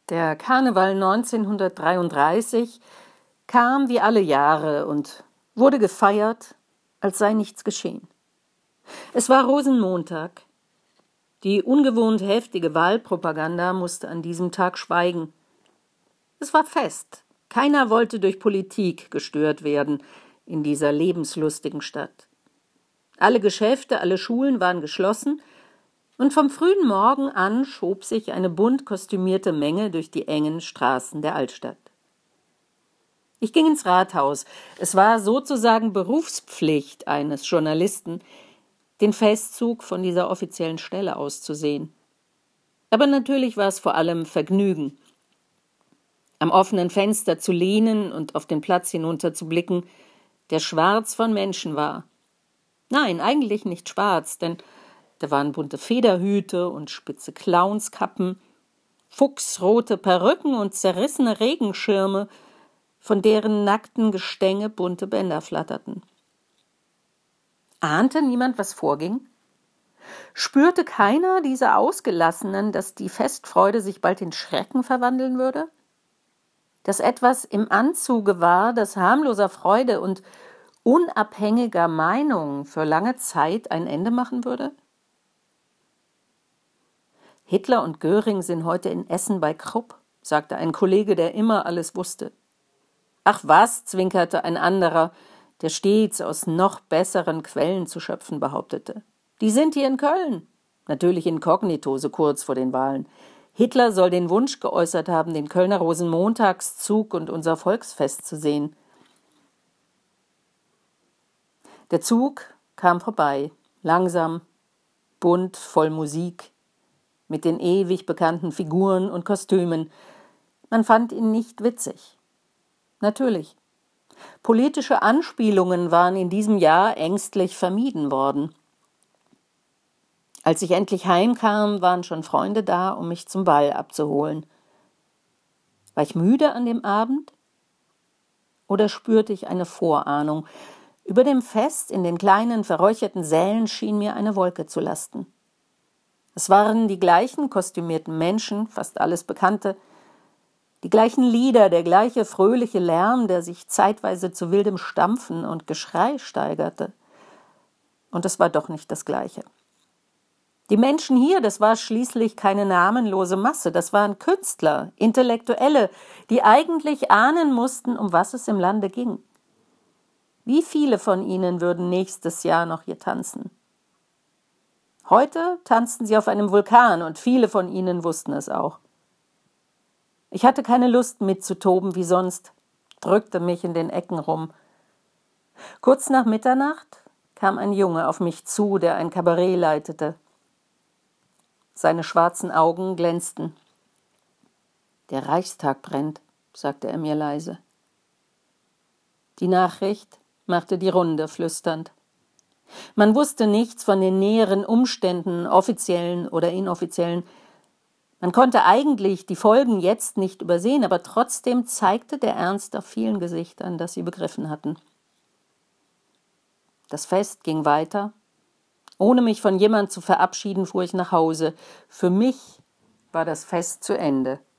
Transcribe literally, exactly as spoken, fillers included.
Der Karneval neunzehnhundertdreiunddreißig kam wie alle Jahre und wurde gefeiert, als sei nichts geschehen. Es war Rosenmontag. Die ungewohnt heftige Wahlpropaganda musste an diesem Tag schweigen. Es war Fest. Keiner wollte durch Politik gestört werden in dieser lebenslustigen Stadt. Alle Geschäfte, alle Schulen waren geschlossen, und vom frühen Morgen an schob sich eine bunt kostümierte Menge durch die engen Straßen der Altstadt. Ich ging ins Rathaus. Es war sozusagen Berufspflicht eines Journalisten, den Festzug von dieser offiziellen Stelle aus zu sehen. Aber natürlich war es vor allem Vergnügen. Am offenen Fenster zu lehnen und auf den Platz hinunter zu blicken, der schwarz von Menschen war. Nein, eigentlich nicht schwarz, denn da waren bunte Federhüte und spitze Clownskappen, fuchsrote Perücken und zerrissene Regenschirme, von deren nackten Gestänge bunte Bänder flatterten. Ahnte niemand, was vorging? Spürte keiner dieser Ausgelassenen, dass die Festfreude sich bald in Schrecken verwandeln würde? Dass etwas im Anzuge war, das harmloser Freude und unabhängiger Meinung für lange Zeit ein Ende machen würde? Hitler und Göring sind heute in Essen bei Krupp, sagte ein Kollege, der immer alles wusste. Ach was, zwinkerte ein anderer, der stets aus noch besseren Quellen zu schöpfen behauptete. Die sind hier in Köln. Natürlich inkognito, so kurz vor den Wahlen. Hitler soll den Wunsch geäußert haben, den Kölner Rosenmontagszug und unser Volksfest zu sehen. Der Zug kam vorbei, langsam, bunt, voll Musik, mit den ewig bekannten Figuren und Kostümen. Man fand ihn nicht witzig. Natürlich. Politische Anspielungen waren in diesem Jahr ängstlich vermieden worden. Als ich endlich heimkam, waren schon Freunde da, um mich zum Ball abzuholen. War ich müde an dem Abend? Oder spürte ich eine Vorahnung? Über dem Fest in den kleinen, verräucherten Sälen schien mir eine Wolke zu lasten. Es waren die gleichen kostümierten Menschen, fast alles Bekannte, die gleichen Lieder, der gleiche fröhliche Lärm, der sich zeitweise zu wildem Stampfen und Geschrei steigerte. Und es war doch nicht das Gleiche. Die Menschen hier, das war schließlich keine namenlose Masse, das waren Künstler, Intellektuelle, die eigentlich ahnen mussten, um was es im Lande ging. Wie viele von ihnen würden nächstes Jahr noch hier tanzen? Heute tanzten sie auf einem Vulkan und viele von ihnen wussten es auch. Ich hatte keine Lust mitzutoben wie sonst, drückte mich in den Ecken rum. Kurz nach Mitternacht kam ein Junge auf mich zu, der ein Kabarett leitete. Seine schwarzen Augen glänzten. »Der Reichstag brennt«, sagte er mir leise. Die Nachricht machte die Runde flüsternd. Man wusste nichts von den näheren Umständen, offiziellen oder inoffiziellen. Man konnte eigentlich die Folgen jetzt nicht übersehen, aber trotzdem zeigte der Ernst auf vielen Gesichtern, dass sie begriffen hatten. Das Fest ging weiter. Ohne mich von jemand zu verabschieden, fuhr ich nach Hause. Für mich war das Fest zu Ende.